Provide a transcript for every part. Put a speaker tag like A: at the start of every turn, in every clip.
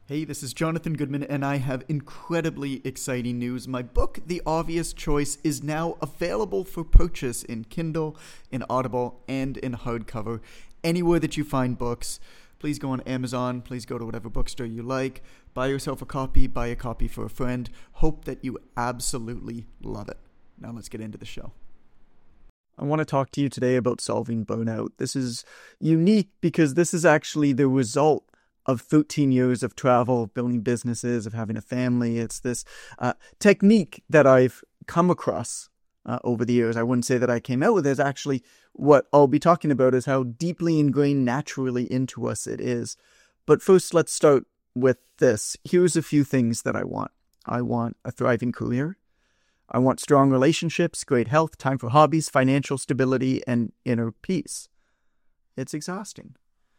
A: Hey, this is Jonathan Goodman, and I have incredibly exciting news. My book, The Obvious Choice, is now available for purchase in Kindle, in Audible, and in hardcover. Anywhere that you find books, please go on Amazon, please go to whatever bookstore you like, buy yourself a copy, buy a copy for a friend. Hope that you absolutely love it. Now let's get into the show. I want to talk to you today about solving burnout. This is unique because this is actually the result of 13 years of travel, building businesses, of having a family. It's this technique that I've come across over the years. I wouldn't say that I came out with it. Actually, what I'll be talking about is how deeply ingrained naturally into us it is. But first, let's start with this. Here's a few things that I want. I want a thriving career. I want strong relationships, great health, time for hobbies, financial stability, and inner peace. It's exhausting.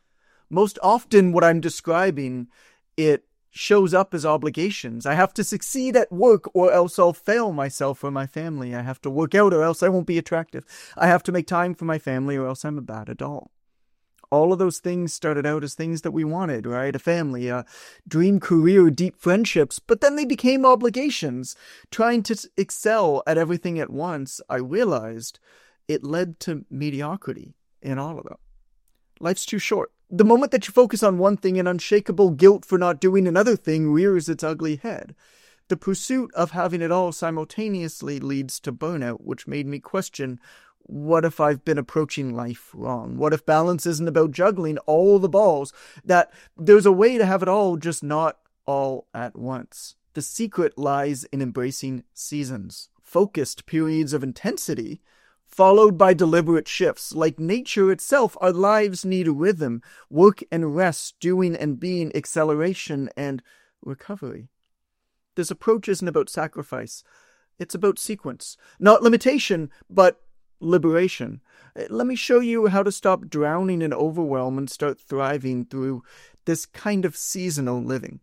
A: Most often what I'm describing, it shows up as obligations. I have to succeed at work or else I'll fail myself or my family. I have to work out or else I won't be attractive. I have to make time for my family or else I'm a bad adult. All of those things started out as things that we wanted, right? A family, a dream career, deep friendships, but then they became obligations. Trying to excel at everything at once, I realized it led to mediocrity in all of them. Life's too short. The moment that you focus on one thing, an unshakable guilt for not doing another thing rears its ugly head. The pursuit of having it all simultaneously leads to burnout, which made me question, what if I've been approaching life wrong? What if balance isn't about juggling all the balls? That there's a way to have it all, just not all at once. The secret lies in embracing seasons, focused periods of intensity, followed by deliberate shifts. Like nature itself, our lives need a rhythm, work and rest, doing and being, acceleration and recovery. This approach isn't about sacrifice. It's about sequence. Not limitation, but liberation. Let me show you how to stop drowning in overwhelm and start thriving through this kind of seasonal living.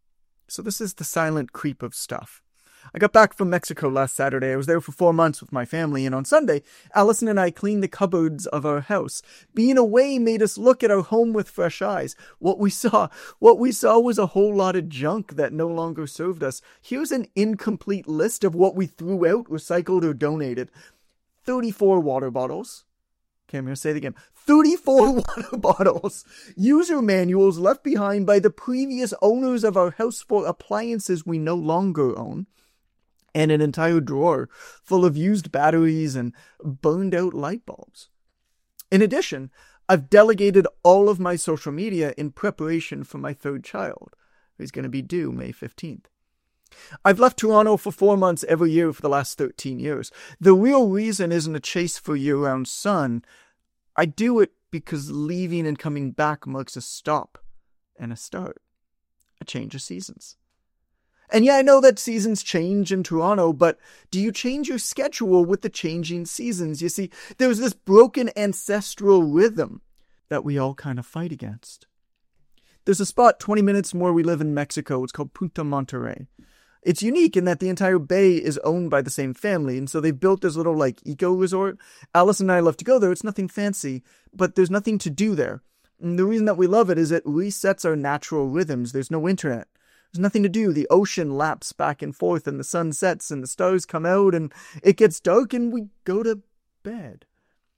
A: So this is the silent creep of stuff. I got back from Mexico last Saturday. I was there for 4 months with my family, and on Sunday, Allison and I cleaned the cupboards of our house. Being away made us look at our home with fresh eyes. What we saw was a whole lot of junk that no longer served us. Here's an incomplete list of what we threw out, recycled, or donated. 34 water bottles. Okay, I'm going to say it again. 34 water bottles. User manuals left behind by the previous owners of our house for appliances we no longer own. And an entire drawer full of used batteries and burned out light bulbs. In addition, I've delegated all of my social media in preparation for my third child, who's going to be due May 15th. I've left Toronto for 4 months every year for the last 13 years. The real reason isn't a chase for year-round sun. I do it because leaving and coming back marks a stop and a start, a change of seasons. And yeah, I know that seasons change in Toronto, but do you change your schedule with the changing seasons? You see, there's this broken ancestral rhythm that we all kind of fight against. There's a spot 20 minutes from where we live in Mexico. It's called Punta Monterrey. It's unique in that the entire bay is owned by the same family, and so they've built this little, eco resort. Alice and I love to go there. It's nothing fancy, but there's nothing to do there. And the reason that we love it is it resets our natural rhythms. There's no internet. There's nothing to do. The ocean laps back and forth and the sun sets and the stars come out and it gets dark and we go to bed.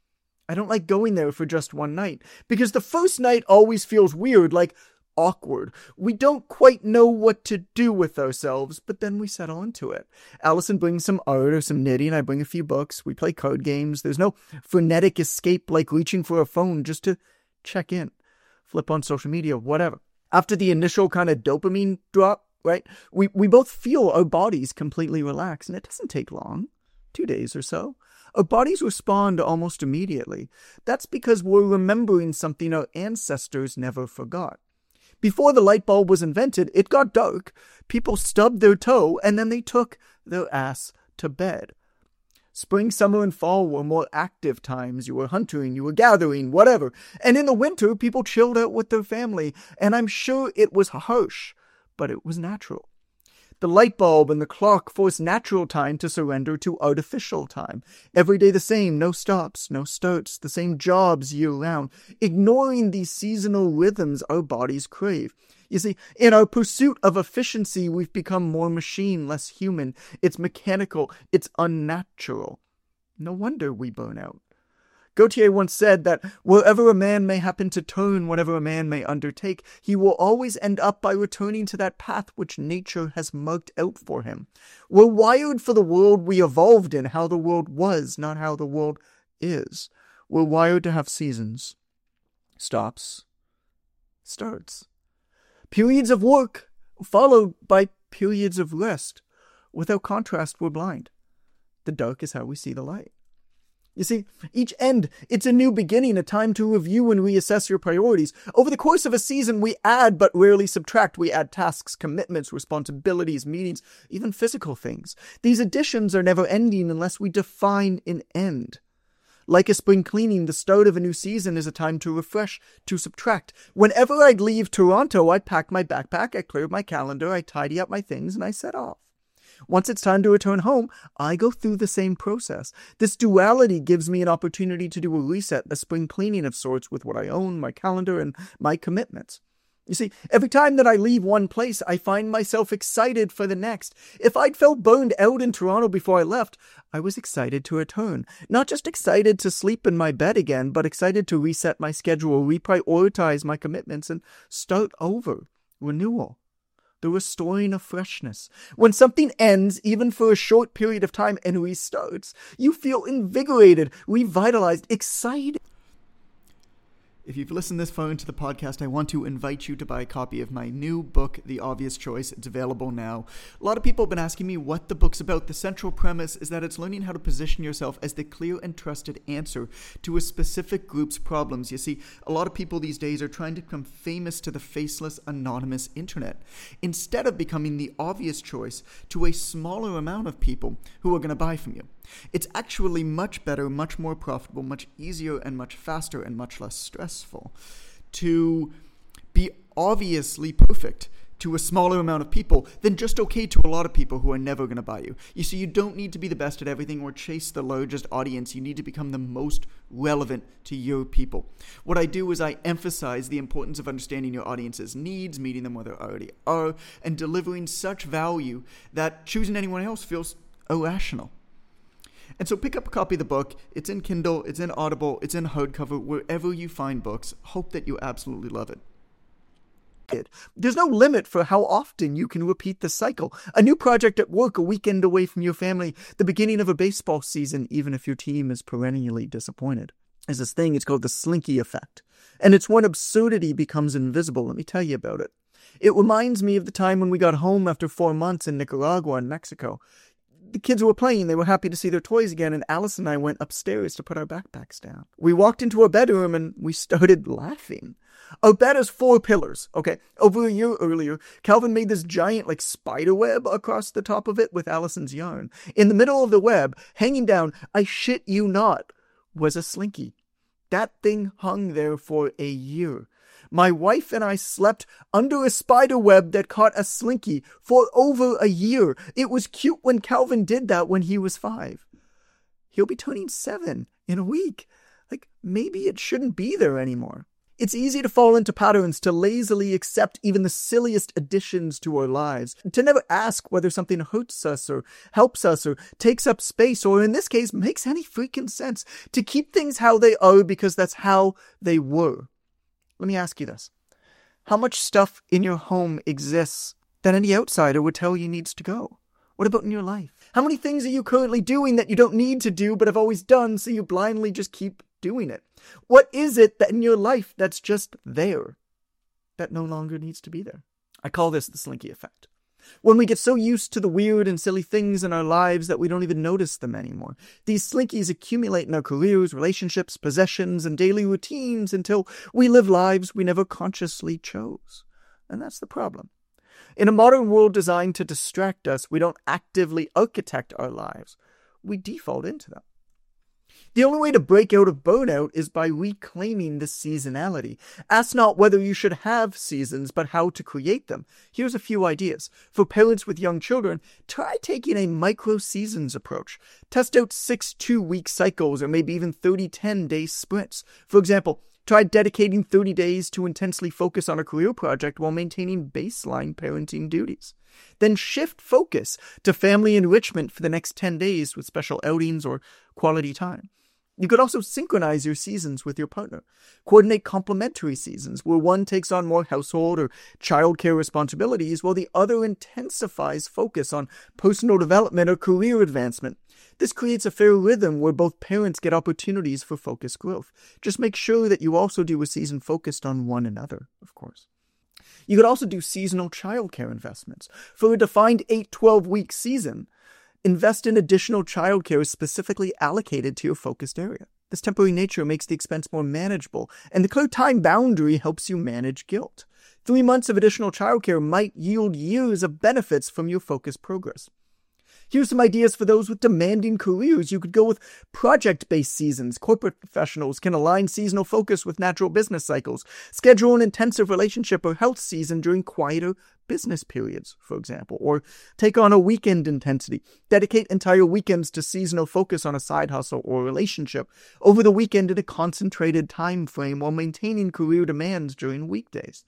A: I don't like going there for just one night because the first night always feels weird, awkward. We don't quite know what to do with ourselves, but then we settle into it. Allison brings some art or some knitting. I bring a few books. We play card games. There's no frenetic escape like reaching for a phone just to check in, flip on social media, whatever. After the initial kind of dopamine drop, right, we both feel our bodies completely relax, and it doesn't take long, 2 days or so. Our bodies respond almost immediately. That's because we're remembering something our ancestors never forgot. Before the light bulb was invented, it got dark, people stubbed their toe, and then they took their ass to bed. Spring, summer, and fall were more active times. You were hunting, you were gathering, whatever. And in the winter, people chilled out with their family. And I'm sure it was harsh, but it was natural. The light bulb and the clock force natural time to surrender to artificial time. Every day the same, no stops, no starts, the same jobs year-round. Ignoring these seasonal rhythms our bodies crave. You see, in our pursuit of efficiency, we've become more machine, less human. It's mechanical, it's unnatural. No wonder we burn out. Gautier once said that wherever a man may happen to turn, whatever a man may undertake, he will always end up by returning to that path which nature has marked out for him. We're wired for the world we evolved in, how the world was, not how the world is. We're wired to have seasons, stops, starts. Periods of work, followed by periods of rest. Without contrast, we're blind. The dark is how we see the light. You see, each end, it's a new beginning, a time to review and reassess your priorities. Over the course of a season, we add but rarely subtract. We add tasks, commitments, responsibilities, meetings, even physical things. These additions are never ending unless we define an end. Like a spring cleaning, the start of a new season is a time to refresh, to subtract. Whenever I'd leave Toronto, I packed my backpack, I cleared my calendar, I tidy up my things, and I set off. Once it's time to return home, I go through the same process. This duality gives me an opportunity to do a reset, a spring cleaning of sorts with what I own, my calendar, and my commitments. You see, every time that I leave one place, I find myself excited for the next. If I'd felt burned out in Toronto before I left, I was excited to return. Not just excited to sleep in my bed again, but excited to reset my schedule, reprioritize my commitments, and start over. Renewal. The restoring of freshness. When something ends, even for a short period of time, and restarts, you feel invigorated, revitalized, excited. If you've listened this far into the podcast, I want to invite you to buy a copy of my new book, The Obvious Choice. It's available now. A lot of people have been asking me what the book's about. The central premise is that it's learning how to position yourself as the clear and trusted answer to a specific group's problems. You see, a lot of people these days are trying to become famous to the faceless, anonymous internet, instead of becoming the obvious choice to a smaller amount of people who are going to buy from you. It's actually much better, much more profitable, much easier, and much faster, and much less stressful to be obviously perfect to a smaller amount of people than just okay to a lot of people who are never going to buy you. You see, you don't need to be the best at everything or chase the largest audience. You need to become the most relevant to your people. What I do is I emphasize the importance of understanding your audience's needs, meeting them where they already are, and delivering such value that choosing anyone else feels irrational. And so pick up a copy of the book. It's in Kindle, it's in Audible, it's in hardcover, wherever you find books. Hope that you absolutely love it. There's no limit for how often you can repeat the cycle. A new project at work, a weekend away from your family, the beginning of a baseball season, even if your team is perennially disappointed. There's this thing, it's called the Slinky effect. And it's when absurdity becomes invisible. Let me tell you about it. It reminds me of the time when we got home after 4 months in Nicaragua and Mexico. The kids were playing, they were happy to see their toys again, and Alice and I went upstairs to put our backpacks down. We walked into our bedroom and we started laughing. Our bed has 4 pillars, okay? Over a year earlier, Calvin made this giant, spider web across the top of it with Allison's yarn. In the middle of the web, hanging down, I shit you not, was a Slinky. That thing hung there for a year. My wife and I slept under a spider web that caught a Slinky for over a year. It was cute when Calvin did that when he was 5. He'll be turning 7 in a week. Maybe it shouldn't be there anymore. It's easy to fall into patterns, to lazily accept even the silliest additions to our lives, to never ask whether something hurts us or helps us or takes up space or, in this case, makes any freaking sense, to keep things how they are because that's how they were. Let me ask you this. How much stuff in your home exists that any outsider would tell you needs to go? What about in your life? How many things are you currently doing that you don't need to do but have always done, so you blindly just keep doing it? What is it that in your life that's just there, that no longer needs to be there? I call this the Slinky effect. When we get so used to the weird and silly things in our lives that we don't even notice them anymore. These Slinkies accumulate in our careers, relationships, possessions, and daily routines until we live lives we never consciously chose. And that's the problem. In a modern world designed to distract us, we don't actively architect our lives. We default into them. The only way to break out of burnout is by reclaiming the seasonality. Ask not whether you should have seasons, but how to create them. Here's a few ideas. For parents with young children, try taking a micro-seasons approach. Test out 6 2-week cycles or maybe even 30 10-day sprints. For example, try dedicating 30 days to intensely focus on a career project while maintaining baseline parenting duties. Then shift focus to family enrichment for the next 10 days with special outings or quality time. You could also synchronize your seasons with your partner. Coordinate complementary seasons, where one takes on more household or childcare responsibilities while the other intensifies focus on personal development or career advancement. This creates a fair rhythm where both parents get opportunities for focused growth. Just make sure that you also do a season focused on one another, of course. You could also do seasonal childcare investments. For a defined 8-12-week season, invest in additional childcare specifically allocated to your focused area. This temporary nature makes the expense more manageable, and the clear time boundary helps you manage guilt. 3 months of additional childcare might yield years of benefits from your focused progress. Here's some ideas for those with demanding careers. You could go with project-based seasons. Corporate professionals can align seasonal focus with natural business cycles. Schedule an intensive relationship or health season during quieter business periods, for example. Or take on a weekend intensity. Dedicate entire weekends to seasonal focus on a side hustle or relationship over the weekend in a concentrated time frame while maintaining career demands during weekdays.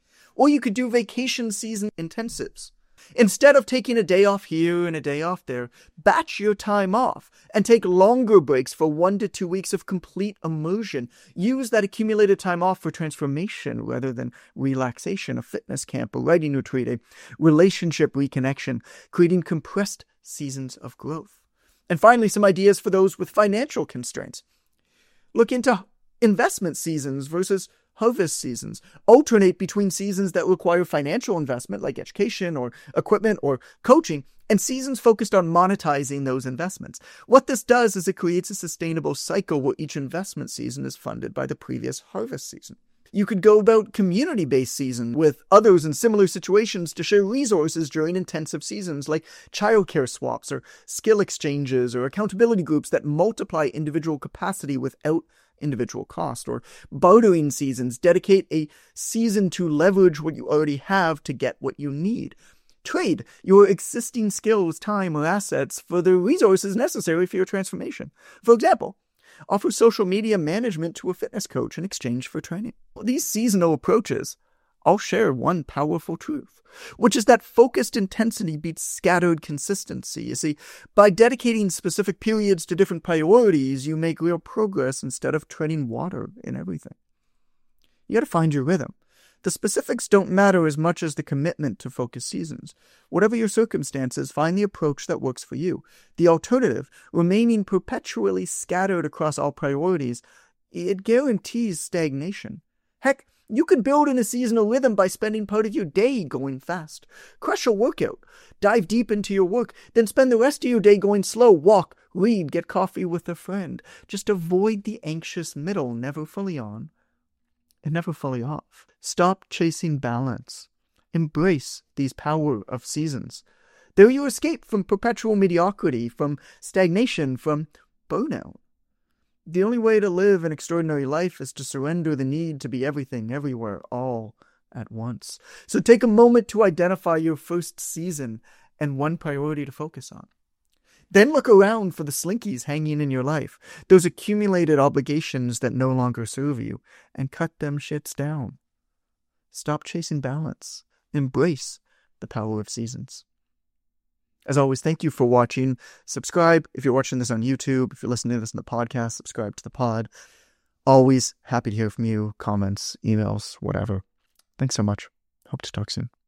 A: Or you could do vacation season intensives. Instead of taking a day off here and a day off there, batch your time off and take longer breaks for 1 to 2 weeks of complete immersion. Use that accumulated time off for transformation rather than relaxation, a fitness camp, a writing retreat, a relationship reconnection, creating compressed seasons of growth. And finally, some ideas for those with financial constraints. Look into investment seasons versus harvest seasons. Alternate between seasons that require financial investment like education or equipment or coaching and seasons focused on monetizing those investments. What this does is it creates a sustainable cycle where each investment season is funded by the previous harvest season. You could go about community-based season with others in similar situations to share resources during intensive seasons like childcare swaps or skill exchanges or accountability groups that multiply individual capacity without individual cost. Or bartering seasons. Dedicate a season to leverage what you already have to get what you need. Trade your existing skills, time, or assets for the resources necessary for your transformation. For example, offer social media management to a fitness coach in exchange for training. These seasonal approaches all share one powerful truth, which is that focused intensity beats scattered consistency. You see, by dedicating specific periods to different priorities, you make real progress instead of treading water in everything. You got to find your rhythm. The specifics don't matter as much as the commitment to focused seasons. Whatever your circumstances, find the approach that works for you. The alternative, remaining perpetually scattered across all priorities, it guarantees stagnation. Heck, you could build in a seasonal rhythm by spending part of your day going fast. Crush a workout. Dive deep into your work. Then spend the rest of your day going slow. Walk, read, get coffee with a friend. Just avoid the anxious middle, never fully on and never fully off. Stop chasing balance. Embrace these power of seasons. They're your escape from perpetual mediocrity, from stagnation, from burnout. The only way to live an extraordinary life is to surrender the need to be everything, everywhere, all at once. So take a moment to identify your first season and one priority to focus on. Then look around for the slinkies hanging in your life, those accumulated obligations that no longer serve you, and cut them shits down. Stop chasing balance. Embrace the power of seasons. As always, thank you for watching. Subscribe if you're watching this on YouTube. If you're listening to this in the podcast, subscribe to the pod. Always happy to hear from you. Comments, emails, whatever. Thanks so much. Hope to talk soon.